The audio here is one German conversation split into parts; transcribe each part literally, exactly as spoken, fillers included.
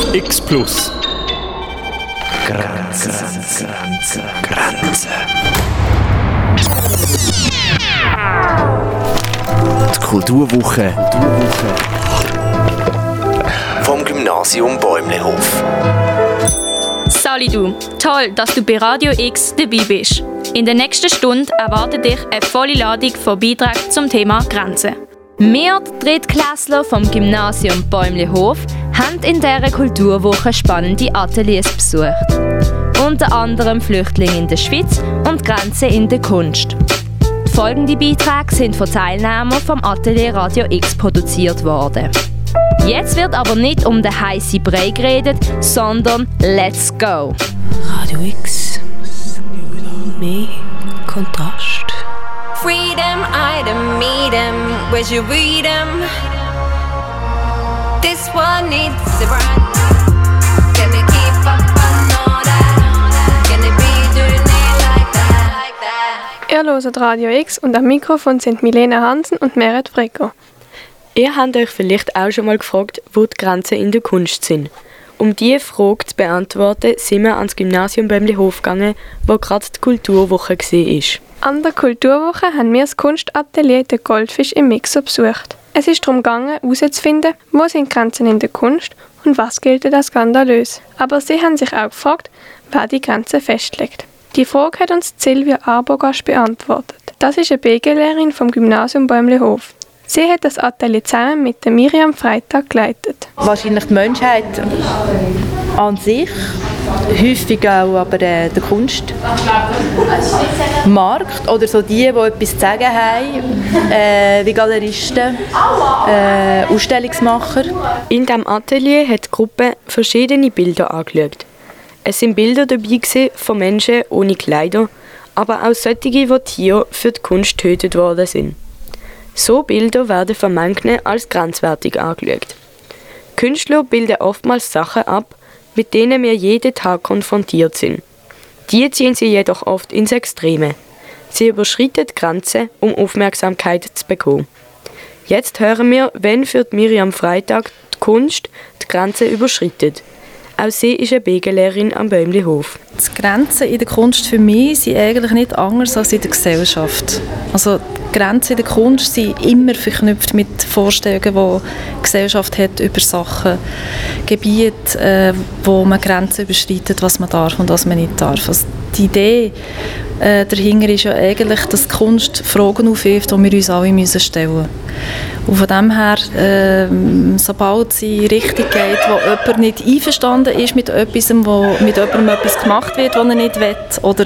X Plus. Grenzen, Grenzen, Grenzen. Die Kulturwoche vom Gymnasium Bäumlehof. Sali du, toll, dass du bei Radio X dabei bist. In der nächsten Stunde erwartet dich eine volle Ladung von Beiträgen zum Thema Grenzen. Wir, die Drittklässler vom Gymnasium Bäumlehof, haben in dieser Kulturwoche spannende Ateliers besucht. Unter anderem Flüchtlinge in der Schweiz und Grenzen in der Kunst. Die folgenden Beiträge sind von Teilnehmern vom Atelier Radio X produziert worden. Jetzt wird aber nicht um den heißen Brei geredet, sondern let's go! Radio X. Mehr Kontrast. Freedom, item, meet 'em, where's your freedom? This one needs a brand. Can they keep up on all that? Can they be doing it like that, like that? Ihr hört Radio X und am Mikrofon sind Milena Hansen und Meret Frecker. Ihr habt euch vielleicht auch schon mal gefragt, wo die Grenzen in der Kunst sind. Um diese Frage zu beantworten, sind wir ans Gymnasium Bäumlehof gegangen, wo gerade die Kulturwoche war. An der Kulturwoche haben wir das Kunstatelier «Der Goldfisch» im Mixo besucht. Es ist darum gegangen, herauszufinden, wo sind Grenzen in der Kunst und was gilt als skandalös. Aber sie haben sich auch gefragt, wer die Grenzen festlegt. Die Frage hat uns Silvia Arbogast beantwortet. Das ist eine B G-Lehrerin vom Gymnasium Bäumlehof. Sie hat das Atelier zusammen mit der Miriam Freitag geleitet. Wahrscheinlich die Menschheit an sich, häufig auch aber äh, der Kunstmarkt oder so die, die etwas zu sagen haben, äh, wie Galeristen, äh, Ausstellungsmacher. In diesem Atelier hat die Gruppe verschiedene Bilder angeschaut. Es waren Bilder dabei von Menschen ohne Kleider, aber auch solche, die Tiere für die Kunst getötet worden sind. So Bilder werden von manchen als grenzwertig angeschaut. Künstler bilden oftmals Sachen ab, mit denen wir jeden Tag konfrontiert sind. Die ziehen sie jedoch oft ins Extreme. Sie überschreiten die Grenzen, um Aufmerksamkeit zu bekommen. Jetzt hören wir, wenn für Miriam Freitag die Kunst die Grenzen überschreitet. Auch sie ist eine B G-Lehrerin am Bäumlehof. Die Grenzen in der Kunst für mich sind eigentlich nicht anders als in der Gesellschaft. Also die Grenzen in der Kunst sind immer verknüpft mit Vorstellungen, die die Gesellschaft hat über Sachen, Gebiete, äh, wo man Grenzen überschreitet, was man darf und was man nicht darf. Also die Idee äh, dahinter ist ja eigentlich, dass die Kunst Fragen aufwirft, die wir uns alle müssen stellen müssen. Und von dem her, äh, sobald es in Richtung geht, wo jemand nicht einverstanden ist mit etwas, wo mit jemandem etwas gemacht wird, was er nicht will, oder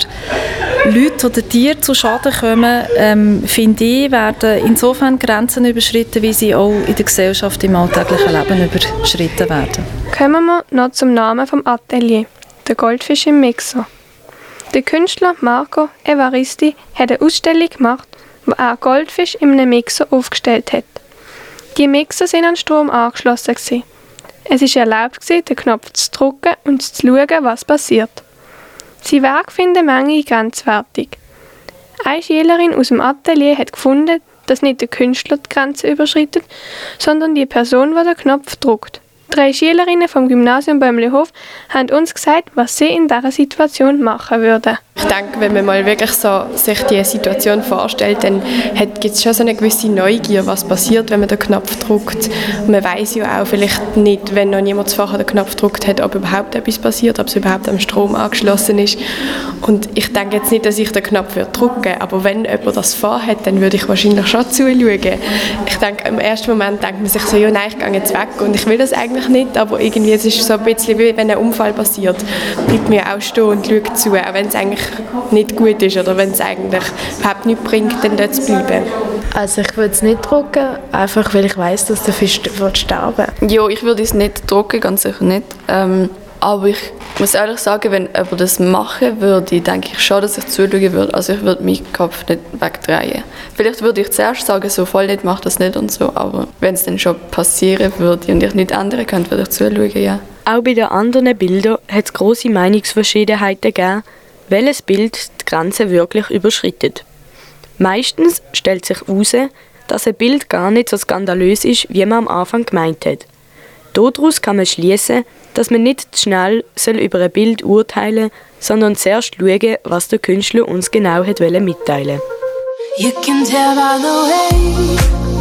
Leute oder Tiere zu Schaden kommen, ähm, finde ich, werden insofern Grenzen überschritten, wie sie auch in der Gesellschaft im alltäglichen Leben überschritten werden. Kommen wir noch zum Namen des Atelier, «Der Goldfisch im Mixo». Der Künstler Marco Evaristi hat eine Ausstellung gemacht, wo er Goldfisch in einem Mixer aufgestellt hat. Die Mixer sind an Strom angeschlossen. Es war erlaubt, den Knopf zu drücken und zu schauen, was passiert. Sein Werk finden manche grenzwertig. Eine Schülerin aus dem Atelier hat gefunden, dass nicht der Künstler die Grenze überschreitet, sondern die Person, die den Knopf drückt. Drei Schülerinnen vom Gymnasium Bäumlehof haben uns gesagt, was sie in dieser Situation machen würden. Ich denke, wenn man mal wirklich so sich die Situation vorstellt, dann gibt es schon so eine gewisse Neugier, was passiert, wenn man den Knopf drückt. Und man weiß ja auch vielleicht nicht, wenn noch niemand zuvor den Knopf gedrückt hat, ob überhaupt etwas passiert, ob es überhaupt am Strom angeschlossen ist. Und ich denke jetzt nicht, dass ich den Knopf drücken würde, aber wenn jemand das vorhat, dann würde ich wahrscheinlich schon zuschauen. Ich denke, im ersten Moment denkt man sich so, ja nein, ich gehe jetzt weg und ich will das eigentlich nicht, aber irgendwie es ist so ein bisschen wie wenn ein Unfall passiert, bleibt mir auch stehen und schaut zu, auch wenn es eigentlich nicht gut ist oder wenn es eigentlich überhaupt nichts bringt, dann dort zu bleiben. Also ich würde es nicht drucken, einfach weil ich weiss, dass der Fisch wird sterben. Ja, ich würde es nicht drucken, ganz sicher nicht. Ähm, aber ich muss ehrlich sagen, wenn jemand das machen würde, denke ich schon, dass ich zuschauen würde. Also ich würde meinen Kopf nicht wegdrehen. Vielleicht würde ich zuerst sagen, so voll nicht, mach das nicht und so, aber wenn es dann schon passieren würde und ich nicht ändern könnte, würde ich zuschauen, ja. Auch bei den anderen Bildern hat es grosse Meinungsverschiedenheiten gegeben, welches Bild die Grenze wirklich überschreitet. Meistens stellt sich heraus, dass ein Bild gar nicht so skandalös ist, wie man am Anfang gemeint hat. Daraus kann man schließen, dass man nicht zu schnell soll über ein Bild urteilen soll, sondern zuerst schauen, was der Künstler uns genau hat mitteilen You can tell by the way.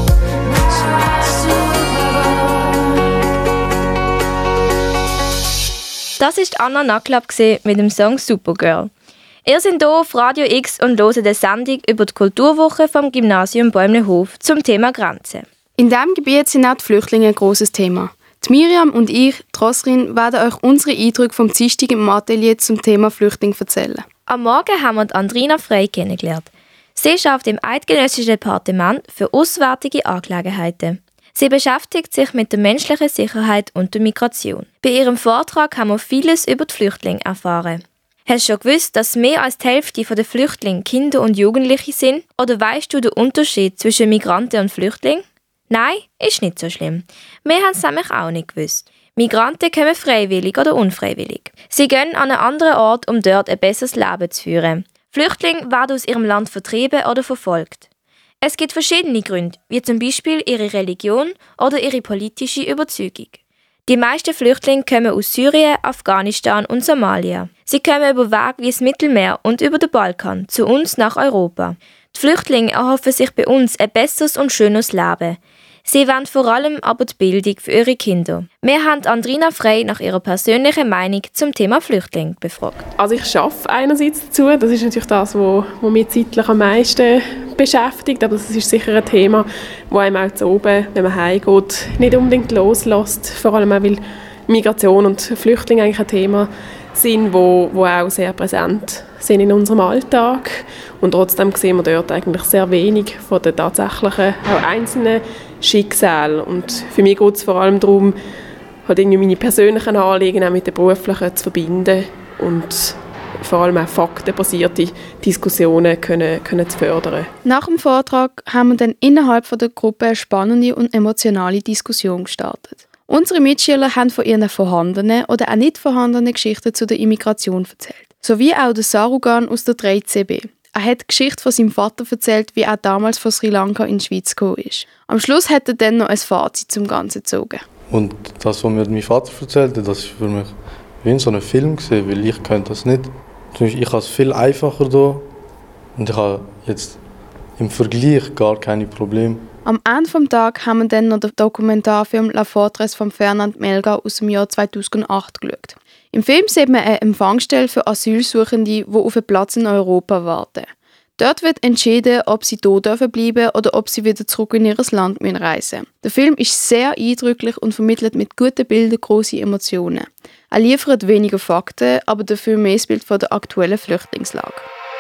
Das war Anna Naklab mit dem Song Supergirl. Ihr seid hier auf Radio X und hört eine Sendung über die Kulturwoche vom Gymnasium Bäumlehof zum Thema Grenzen. In diesem Gebiet sind auch die Flüchtlinge ein grosses Thema. Die Miriam und ich, die Rosrin, werden euch unsere Eindrücke vom Dienstag im Atelier zum Thema Flüchtling erzählen. Am Morgen haben wir Andrina Frey kennengelernt. Sie arbeitet im Eidgenössischen Departement für Auswärtige Angelegenheiten. Sie beschäftigt sich mit der menschlichen Sicherheit und der Migration. Bei ihrem Vortrag haben wir vieles über die Flüchtlinge erfahren. Hast du schon gewusst, dass mehr als die Hälfte der Flüchtlinge Kinder und Jugendliche sind? Oder weißt du den Unterschied zwischen Migranten und Flüchtlingen? Nein, ist nicht so schlimm. Wir haben es nämlich auch nicht gewusst. Migranten kommen freiwillig oder unfreiwillig. Sie gehen an einen anderen Ort, um dort ein besseres Leben zu führen. Flüchtlinge werden aus ihrem Land vertrieben oder verfolgt. Es gibt verschiedene Gründe, wie zum Beispiel ihre Religion oder ihre politische Überzeugung. Die meisten Flüchtlinge kommen aus Syrien, Afghanistan und Somalia. Sie kommen über Wege wie das Mittelmeer und über den Balkan zu uns nach Europa. Die Flüchtlinge erhoffen sich bei uns ein besseres und schöneres Leben. Sie wollen vor allem aber die Bildung für ihre Kinder. Wir haben Andrina Frey nach ihrer persönlichen Meinung zum Thema Flüchtling befragt. Also ich arbeite einerseits dazu, das ist natürlich das, was mich zeitlich am meisten beschäftigt, aber es ist sicher ein Thema, das einem auch zu oben, wenn man heimgeht, nicht unbedingt loslässt, vor allem auch, weil Migration und Flüchtlinge eigentlich ein Thema sind, wo, wo auch sehr präsent sind in unserem Alltag. Und trotzdem sehen wir dort eigentlich sehr wenig von den tatsächlichen, auch einzelnen Schicksalen. Und für mich geht es vor allem darum, halt irgendwie meine persönlichen Anliegen auch mit den beruflichen zu verbinden und vor allem auch faktenbasierte Diskussionen können, können zu fördern. Nach dem Vortrag haben wir dann innerhalb der Gruppe eine spannende und emotionale Diskussion gestartet. Unsere Mitschüler haben von ihren vorhandenen oder auch nicht vorhandenen Geschichten zu der Immigration erzählt. Sowie auch der Sarugan aus der drei C B. Er hat die Geschichte von seinem Vater erzählt, wie er damals von Sri Lanka in die Schweiz gekommen ist. Am Schluss hat er dann noch ein Fazit zum Ganzen gezogen. Und das, was mir mein Vater erzählte, das war für mich wie in so einem Film, weil ich könnte das nicht. Ich habe es viel einfacher hier und ich habe jetzt im Vergleich gar keine Probleme. Am Ende des Tages haben wir dann noch den Dokumentarfilm «La Fortress» von Fernand Melga aus dem Jahr zweitausendacht geschaut. Im Film sieht man eine Empfangsstelle für Asylsuchende, die auf einen Platz in Europa warten. Dort wird entschieden, ob sie hier bleiben dürfen oder ob sie wieder zurück in ihr Land reisen müssen. Der Film ist sehr eindrücklich und vermittelt mit guten Bildern grosse Emotionen. Er liefert weniger Fakten, aber dafür mehr das Bild von der aktuellen Flüchtlingslage.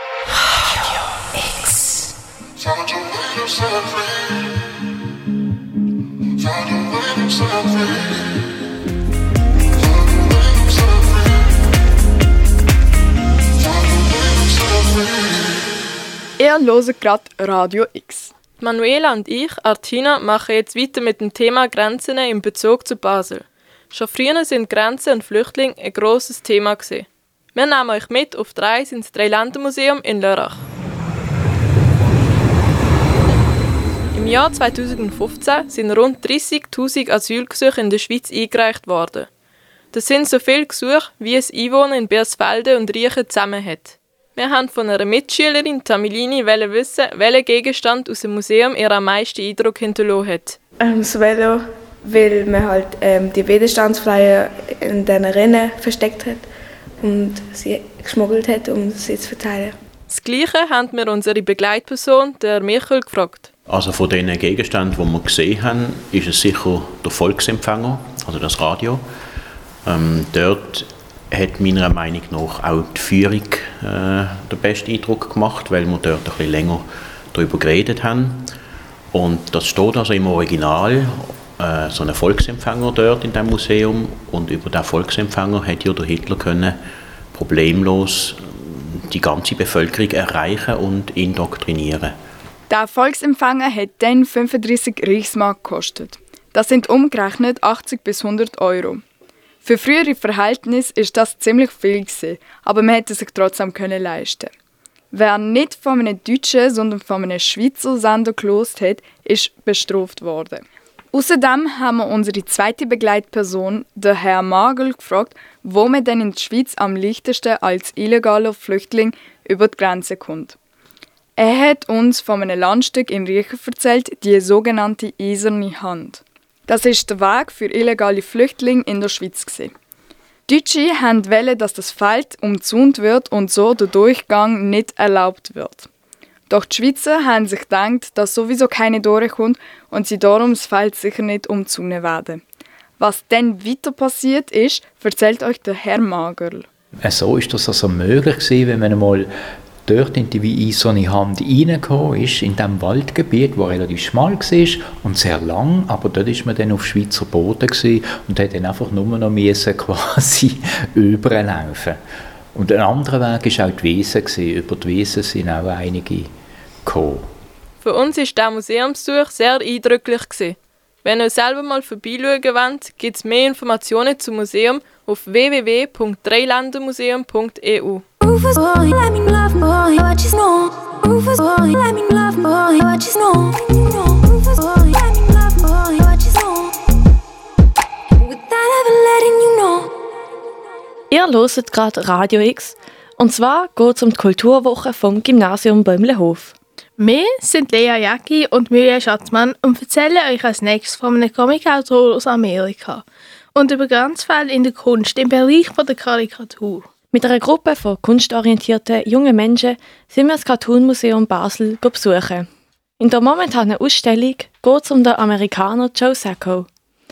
Radio X. Ihr hört gerade Radio X. Manuela und ich, Artina, machen jetzt weiter mit dem Thema Grenzen in Bezug zu Basel. Schon früher sind Grenzen und Flüchtlinge ein grosses Thema gewesen. Wir nehmen euch mit auf die Reise ins Dreiländermuseum in Lörrach. Im Jahr zweitausendfünfzehn sind rund dreissigtausend Asylgesuche in der Schweiz eingereicht worden. Das sind so viele Gesuche, wie es Einwohner in Bersfelde und Riechen zusammen hat. Wir haben von einer Mitschülerin, Tamilini, wissen, welcher Gegenstand aus dem Museum ihr am meisten Eindruck hinterlassen hat. Ähm, das Velo, weil man halt ähm, die Widerstandsflyer in diesen Rennen versteckt hat und sie geschmuggelt hat, um sie zu verteilen. Das Gleiche haben wir unsere Begleitperson, der Michael, gefragt. Also von den Gegenständen, die wir gesehen haben, ist es sicher der Volksempfänger, also das Radio. Ähm, dort hat meiner Meinung nach auch die Führung äh, den besten Eindruck gemacht, weil wir dort ein bisschen länger darüber geredet haben. Und das steht also im Original, äh, so ein Volksempfänger dort in dem Museum. Und über diesen Volksempfänger hat ja der Hitler können problemlos die ganze Bevölkerung erreichen und indoktrinieren. Der Volksempfänger hat dann fünfunddreissig Reichsmark gekostet. Das sind umgerechnet achtzig bis hundert Euro. Für frühere Verhältnisse ist das ziemlich viel gewesen, aber man hätte sich trotzdem können leisten. Wer nicht von einem deutschen, sondern von einem Schweizer Sender gelost hat, ist bestraft worden. Außerdem haben wir unsere zweite Begleitperson, den Herrn Magel, gefragt, wo man denn in der Schweiz am leichtesten als illegaler Flüchtling über die Grenze kommt. Er hat uns von einem Landstück in Riechen erzählt, die sogenannte Eiserne Hand. Das ist der Weg für illegale Flüchtlinge in der Schweiz gewesen. Die Deutschen wollten, dass das Feld umzäunt wird und so der Durchgang nicht erlaubt wird. Doch die Schweizer haben sich gedacht, dass sowieso keine durchkommt und sie darum das Feld sicher nicht umzäunen werden. Was dann weiter passiert ist, erzählt euch der Herr Magerl. So ist das also möglich gewesen, wenn man einmal dort in die Eiserne Hand reingekommen ist, in diesem Waldgebiet, das relativ schmal war und sehr lang, aber dort war man dann auf Schweizer Boden gewesen und hat dann einfach nur noch müssen quasi überlaufen. Und ein anderer Weg war auch die Wiesen gewesen. Über die Wiesen sind auch einige gekommen. Für uns war dieser Museumsbesuch sehr eindrücklich gewesen. Wenn ihr selber mal vorbeischauen wollt, gibt es mehr Informationen zum Museum auf w w w punkt dreiländermuseum punkt e u. Ihr hört gerade Radio X und zwar geht es um die Kulturwoche vom Gymnasium Bäumlehof. Wir sind Lea Jacki und Mirja Schatzmann und erzählen euch als nächstes von einem Comicautor aus Amerika und über Grenzfälle in der Kunst im Bereich der Karikatur. Mit einer Gruppe von kunstorientierten jungen Menschen sind wir das Cartoon-Museum Basel besuchen. In der momentanen Ausstellung geht es um den Amerikaner Joe Sacco.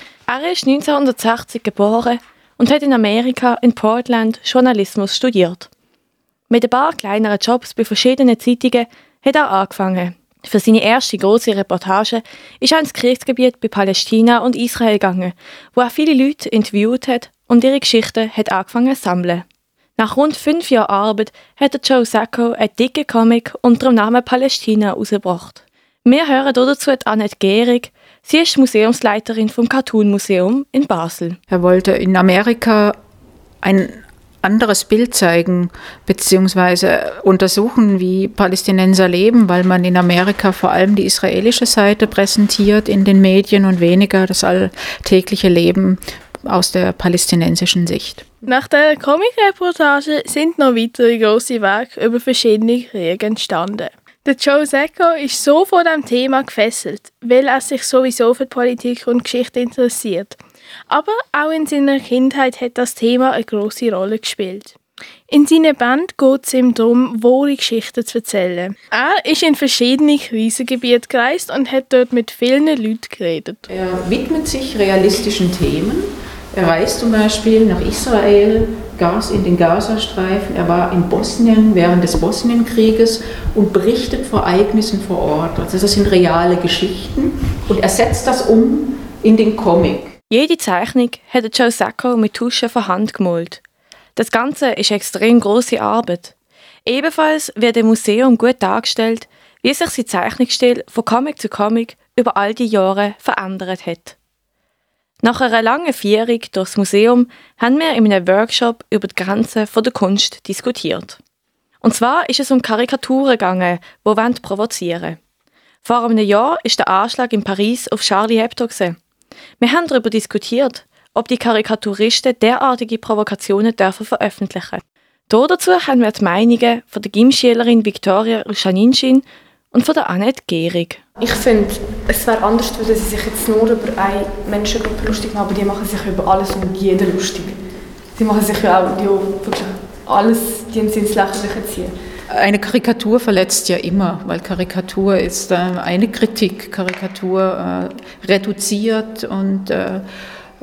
Er ist neunzehnhundertsechzig geboren und hat in Amerika in Portland Journalismus studiert. Mit ein paar kleineren Jobs bei verschiedenen Zeitungen hat er angefangen. Für seine erste grosse Reportage ist er ins Kriegsgebiet bei Palästina und Israel gegangen, wo er viele Leute interviewt hat und ihre Geschichten hat angefangen zu sammeln. Nach rund fünf Jahren Arbeit hat Joe Sacco einen dicken Comic unter dem Namen Palästina herausgebracht. Wir hören dazu Annette Gehrig. Sie ist Museumsleiterin vom Cartoon Museum in Basel. Er wollte in Amerika ein anderes Bild zeigen, beziehungsweise untersuchen, wie Palästinenser leben, weil man in Amerika vor allem die israelische Seite präsentiert in den Medien und weniger das alltägliche Leben aus der palästinensischen Sicht. Nach der Comic-Reportage sind noch weitere grosse Werke über verschiedene Kriege entstanden. Der Joe Sacco ist so von diesem Thema gefesselt, weil er sich sowieso für die Politik und Geschichte interessiert. Aber auch in seiner Kindheit hat das Thema eine grosse Rolle gespielt. In seiner Band geht es ihm darum, wahre Geschichten zu erzählen. Er ist in verschiedene Krisengebiete gereist und hat dort mit vielen Leuten geredet. Er widmet sich realistischen Themen. Er reist zum Beispiel nach Israel, in den Gazastreifen. Er war in Bosnien während des Bosnienkrieges und berichtet von Ereignissen vor Ort. Also das sind reale Geschichten und er setzt das um in den Comic. Jede Zeichnung hat Joe Sacco mit Tuschen von Hand gemalt. Das Ganze ist extrem grosse Arbeit. Ebenfalls wird im Museum gut dargestellt, wie sich sein Zeichnungsstil von Comic zu Comic über all die Jahre verändert hat. Nach einer langen Führung durchs Museum haben wir in einem Workshop über die Grenzen der Kunst diskutiert. Und zwar ist es um Karikaturen gegangen, die provozieren wollen. Vor einem Jahr war der Anschlag in Paris auf Charlie Hebdo. Wir haben darüber diskutiert, ob die Karikaturisten derartige Provokationen dürfen veröffentlichen dürfen. Dazu haben wir die Meinungen von der Gymschülerin Viktoria Ruschanincin und von der Annette Gehrig. Ich finde, es wäre anders, wenn sie sich jetzt nur über eine Menschengruppe lustig machen, aber die machen sich über alles und jeden lustig. Die machen sich ja auch die wirklich alles, die ins Lächerliche ziehen. Eine Karikatur verletzt ja immer, weil Karikatur ist äh, eine Kritik. Karikatur äh, reduziert und äh, äh,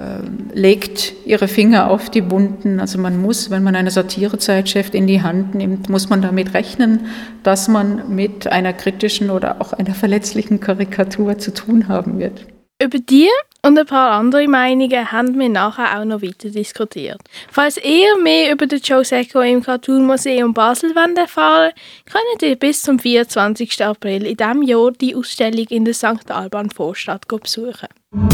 legt ihre Finger auf die Wunden. Also man muss, wenn man eine Satirezeitschrift in die Hand nimmt, muss man damit rechnen, dass man mit einer kritischen oder auch einer verletzlichen Karikatur zu tun haben wird. Über die und ein paar andere Meinungen haben wir nachher auch noch weiter diskutiert. Falls ihr mehr über den Joe Sacco im Cartoon Museum Basel erfahren wollt, könnt ihr bis zum vierundzwanzigsten April in diesem Jahr die Ausstellung in der Sankt Alban Vorstadt besuchen.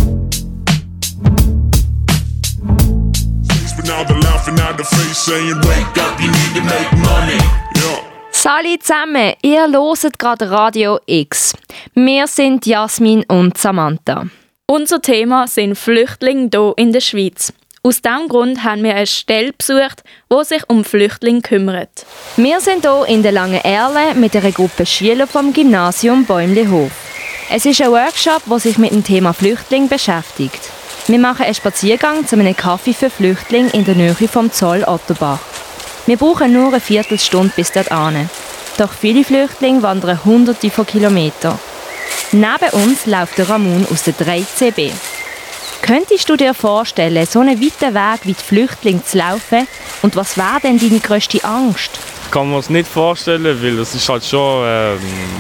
Salut zusammen, ihr hört gerade Radio X. Wir sind Jasmin und Samantha. Unser Thema sind Flüchtlinge hier in der Schweiz. Aus diesem Grund haben wir eine Stelle besucht, die sich um Flüchtlinge kümmert. Wir sind hier in der Langen Erle mit einer Gruppe Schüler vom Gymnasium Bäumlehof. Es ist ein Workshop, der sich mit dem Thema Flüchtling beschäftigt. Wir machen einen Spaziergang zu einem Kaffee für Flüchtlinge in der Nähe vom Zoll Otterbach. Wir brauchen nur eine Viertelstunde bis dorthin. Doch viele Flüchtlinge wandern hunderte von Kilometern. Neben uns läuft der Ramon aus der drei C B. Könntest du dir vorstellen, so einen weiten Weg wie die Flüchtlinge zu laufen? Und was wäre denn deine grösste Angst? Ich kann mir das nicht vorstellen, weil das ist halt schon ähm,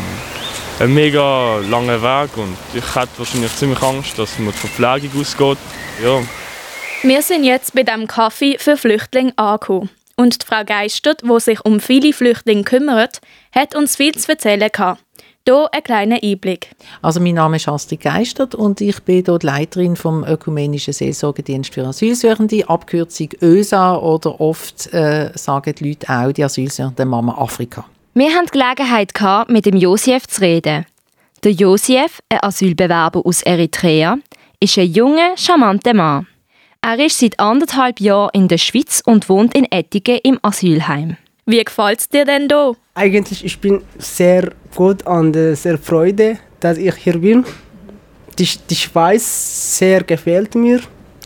ein mega langer Weg und ich hätte wahrscheinlich ziemlich Angst, dass mir die Verpflegung ausgeht. Ja. Wir sind jetzt bei diesem Kaffee für Flüchtlinge angekommen. Und die Frau Geistert, die sich um viele Flüchtlinge kümmert, hat uns viel zu erzählen gehabt. Hier ein kleiner Einblick. Also mein Name ist Astrid Geistert und ich bin dort Leiterin vom Ökumenischen Seelsorgedienst für Asylsuchende, Abkürzung Ö S A, oder oft äh, sagen die Leute auch die Asylsuchende Mama Afrika. Wir hatten die Gelegenheit gehabt, mit dem Josef zu reden. Der Josef, ein Asylbewerber aus Eritrea, ist ein junger, charmanter Mann. Er ist seit anderthalb Jahren in der Schweiz und wohnt in Ettigen im Asylheim. Wie gefällt es dir denn hier? Eigentlich ich bin sehr gut und sehr Freude, dass ich hier bin. Die, die Schweiz sehr gefällt mir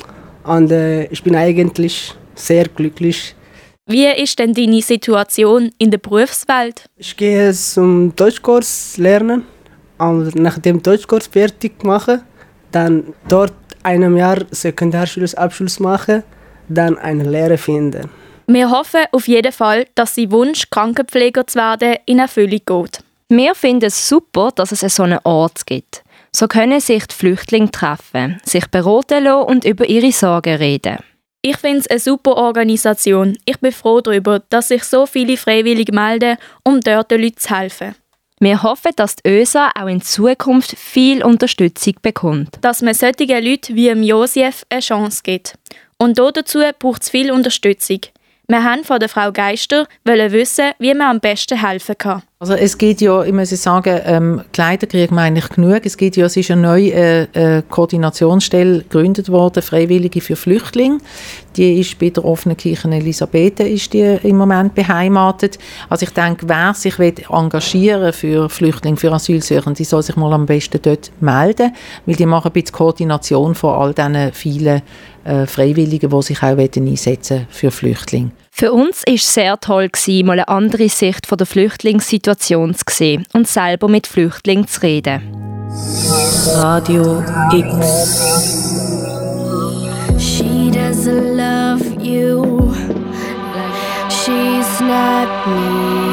und äh, ich bin eigentlich sehr glücklich. Wie ist denn deine Situation in der Berufswelt? Ich gehe zum Deutschkurs lernen und nach dem Deutschkurs fertig machen, dann dort einem Jahr Sekundarschulabschluss machen, dann eine Lehre finden. Wir hoffen auf jeden Fall, dass sein Wunsch, Krankenpfleger zu werden, in Erfüllung geht. Wir finden es super, dass es so einen Ort gibt. So können sich die Flüchtlinge treffen, sich beraten lassen und über ihre Sorgen reden. Ich finde es eine super Organisation. Ich bin froh darüber, dass sich so viele Freiwillige melden, um dort den Leuten zu helfen. Wir hoffen, dass die Ö S A auch in Zukunft viel Unterstützung bekommt. Dass man solchen Leuten wie dem Josef eine Chance gibt. Und dazu braucht es viel Unterstützung. Wir wollten von der Frau Geister wissen, wie man am besten helfen kann. Also es gibt ja, ich muss sagen, ähm, Kleider kriegen wir eigentlich genug. Es gibt ja, es ist eine neue äh, äh, Koordinationsstelle gegründet worden, Freiwillige für Flüchtlinge. Die ist bei der offenen Kirche Elisabeth ist die im Moment beheimatet. Also ich denke, wer sich engagieren für Flüchtlinge, für Asylsuchende, soll sich mal am besten dort melden, weil die machen ein bisschen Koordination von all diesen vielen äh, Freiwilligen, die sich auch einsetzen für Flüchtlinge. Für uns war es sehr toll, mal eine andere Sicht der Flüchtlingssituation zu sehen und selber mit Flüchtlingen zu reden. Radio X. She doesn't love you. She's not me.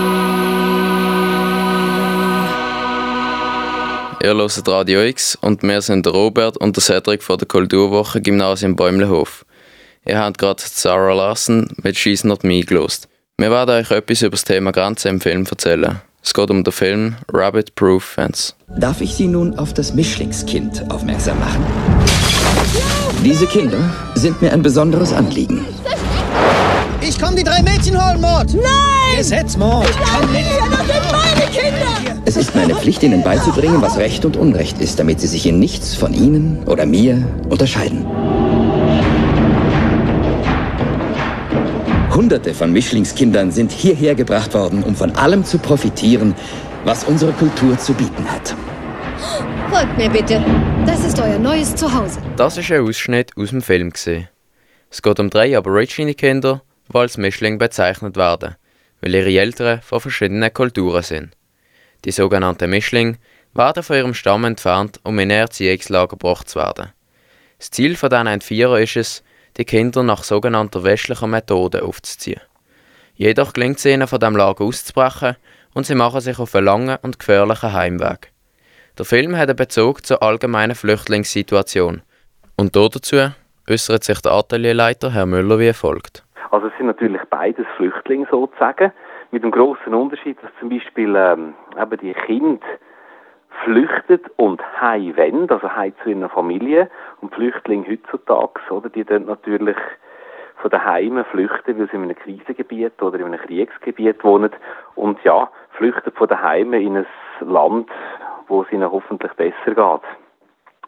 Ihr hört Radio X und wir sind der Robert und der Cedric von der Kulturwoche Gymnasium Bäumlehof. Ihr habt gerade Sarah Larson mit «She's Not Me» gehört. Wir werden euch etwas über das Thema Grenzen im Film erzählen. Es geht um den Film «Rabbit Proof Fence». Darf ich Sie nun auf das Mischlingskind aufmerksam machen? Diese Kinder sind mir ein besonderes Anliegen. Ich komm die drei Mädchen holen, Mord! Nein! Gesetzmord! Ich kann nicht! Das sind meine Kinder! Es ist meine Pflicht, Ihnen beizubringen, was Recht und Unrecht ist, damit Sie sich in nichts von Ihnen oder mir unterscheiden. Hunderte von Mischlingskindern sind hierher gebracht worden, um von allem zu profitieren, was unsere Kultur zu bieten hat. Folgt mir bitte. Das ist euer neues Zuhause. Das ist ein Ausschnitt aus dem Film. Es geht um drei Aborigine-Kinder, die als Mischling bezeichnet werden, weil ihre Eltern von verschiedenen Kulturen sind. Die sogenannten Mischlinge werden von ihrem Stamm entfernt, um in ein Erziehungslager gebracht zu werden. Das Ziel von diesen Entführern ist es, die Kinder nach sogenannter westlicher Methode aufzuziehen. Jedoch gelingt es ihnen, von diesem Lager auszubrechen und sie machen sich auf einen langen und gefährlichen Heimweg. Der Film hat einen Bezug zur allgemeinen Flüchtlingssituation. Und dazu äußert sich der Atelierleiter Herr Müller wie folgt. Also es sind natürlich beides Flüchtlinge sozusagen, mit dem grossen Unterschied, dass zum Beispiel ähm, eben die Kinder flüchtet und heim wollen, also heim zu ihrer Familie. Und Flüchtlinge heutzutage, oder, die dann natürlich von den Heimen flüchten, weil sie in einem Krisengebiet oder in einem Kriegsgebiet wohnen. Und ja, flüchten von den Heimen in ein Land, wo es ihnen hoffentlich besser geht.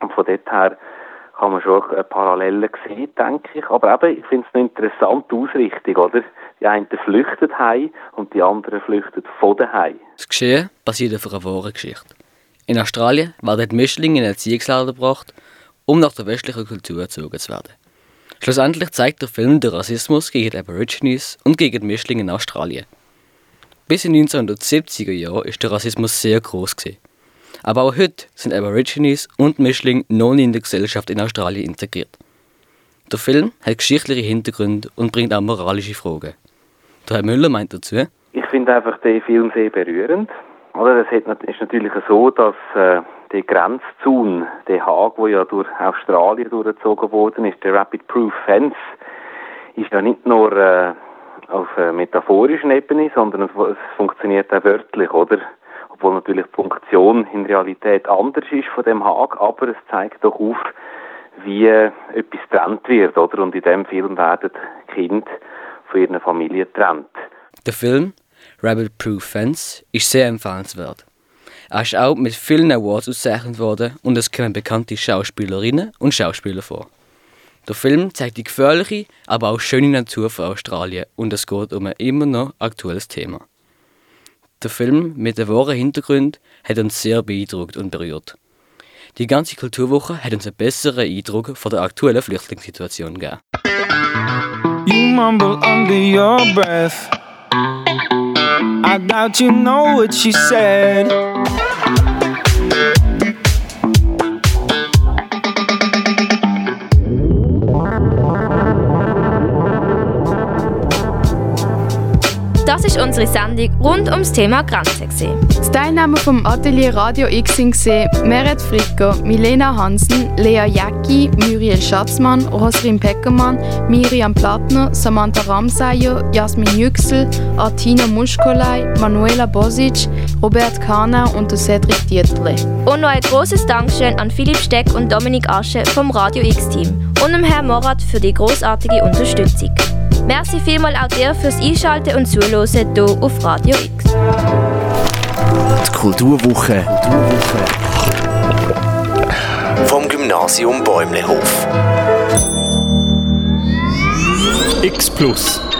Und von dort her kann man schon Parallelen sehen, denke ich. Aber eben, ich finde es eine interessante Ausrichtung, oder? Die einen flüchten heim und die anderen flüchten von daheim. Das Geschehen basiert auf einer wahren Geschichte. In Australien werden die Mischlinge in Erziehungslager gebracht, um nach der westlichen Kultur erzogen zu werden. Schlussendlich zeigt der Film den Rassismus gegen die Aborigines und gegen die Mischlinge in Australien. Bis in die neunzehnhundertsiebziger Jahren war der Rassismus sehr groß. Aber auch heute sind Aborigines und Mischlinge noch nicht in der Gesellschaft in Australien integriert. Der Film hat geschichtliche Hintergründe und bringt auch moralische Fragen. Der Herr Müller meint dazu: Ich finde einfach den Film sehr berührend. Oder es ist natürlich so, dass äh, der Grenzzaun, der Haag, der ja durch Australien durchgezogen worden ist, der Rapid Proof Fence, ist ja nicht nur äh, auf einer metaphorischen Ebene, sondern es, es funktioniert auch wörtlich, oder? Obwohl natürlich die Funktion in Realität anders ist von dem Haag, aber es zeigt doch auf, wie äh, etwas getrennt wird, oder? Und in diesem Film werden die Kinder von ihren Familien getrennt. Der Film Rapid Proof Fence ist sehr empfehlenswert. Er ist auch mit vielen Awards ausgezeichnet worden und es kommen bekannte Schauspielerinnen und Schauspieler vor. Der Film zeigt die gefährliche, aber auch schöne Natur von Australien und es geht um ein immer noch aktuelles Thema. Der Film mit den wahren Hintergründen hat uns sehr beeindruckt und berührt. Die ganze Kulturwoche hat uns einen besseren Eindruck von der aktuellen Flüchtlingssituation gegeben. You mumble under your breath. I doubt you know what she said. Das ist unsere Sendung rund ums Thema Grenzen. Das Teilnehmer vom Atelier Radio X waren Meret Fricker, Milena Hansen, Lea Jäcki, Muriel Schatzmann, Rosrin Peckermann, Miriam Plattner, Samantha Ramsayer, Jasmin Yüksel, Artina Muschkolai, Manuela Bosic, Robert Kana und Cedric Dieterle. Und noch ein großes Dankeschön an Philipp Steck und Dominik Asche vom Radio X-Team und dem Herrn Morat für die großartige Unterstützung. Merci vielmals auch dir fürs Einschalten und Zuhören hier auf Radio X. Die Kulturwoche vom Gymnasium Bäumlehof. X Plus.